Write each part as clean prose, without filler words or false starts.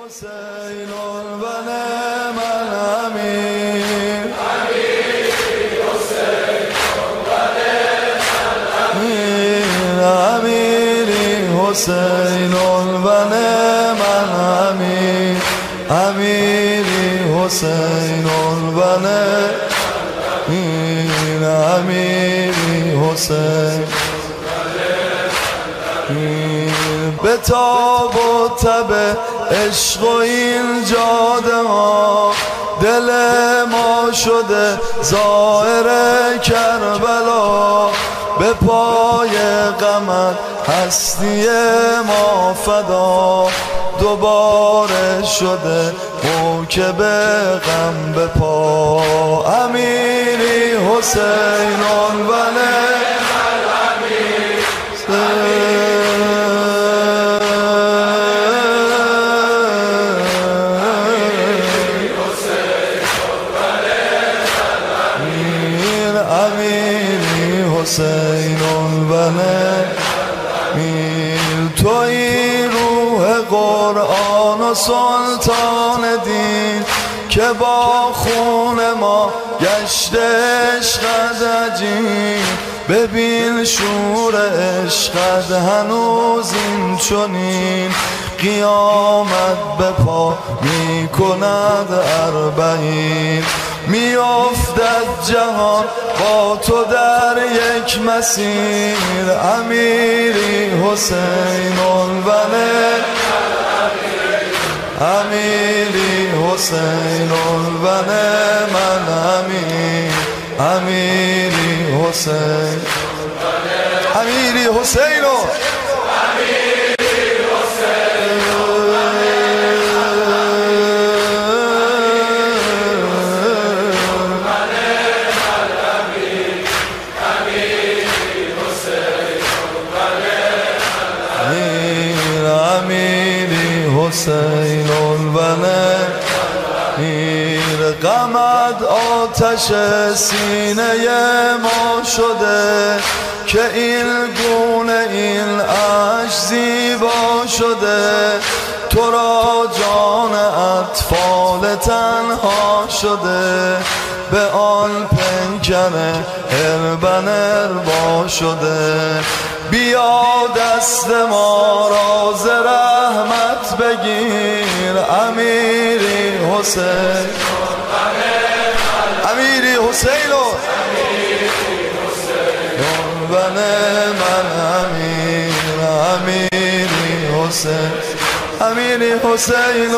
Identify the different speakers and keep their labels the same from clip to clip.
Speaker 1: حسین و نعم الامیر امیری حسین و نعم الامیر امیری حسین و نعم امیری حسین به تاب و تب عشق و این جاده ها دل ما شده زائر کربلا به پای غمت هستی ما فدا دوباره شده موکب غم به پا امیری حسین و حسین و نعیم توی روح قرآن و سلطان دین که با خون ما گشته عشقت عجین ببین شور عشقت هنوز این چنین قیامت به پا می کند اربعین می افتد جهان با تو در یک مسیر امیری حسین و امیری حسین و نعم الامیر امیری حسین امیری حسین حسین و نعیم غمت آتش سینه ما شده که این گونه این عشق زیبا شده تو را جان اطفال تنها شده به آن پیکر اربن اربا شده بیا دست ما را ز رحمت بگیر امیری حسین امیری حسین و نعم الامیر امیری حسین امیری حسین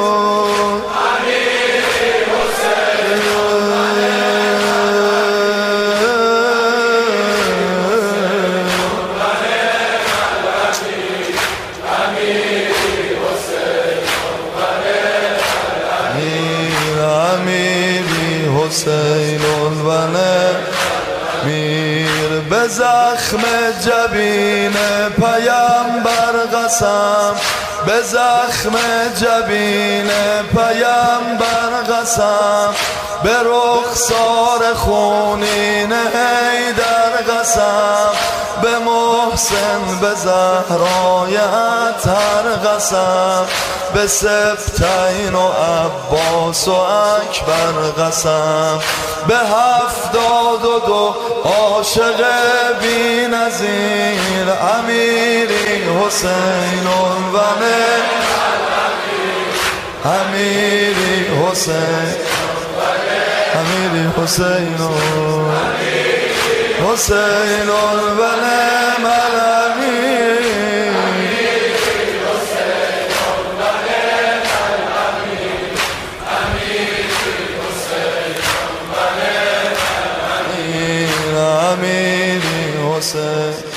Speaker 1: حسین و نعیم به زخم جبین پیامبر قسم به زخم جبین پیامبر قسم به رخسار خونین حیدر قسم به محسن به زهرای اطهر قسم به سبتین و عباس و اکبر قسم به 72 عاشق بی نظیر امیری حسین و امیری حسین امیری حسین حسین و نعم الامیر امیری حسین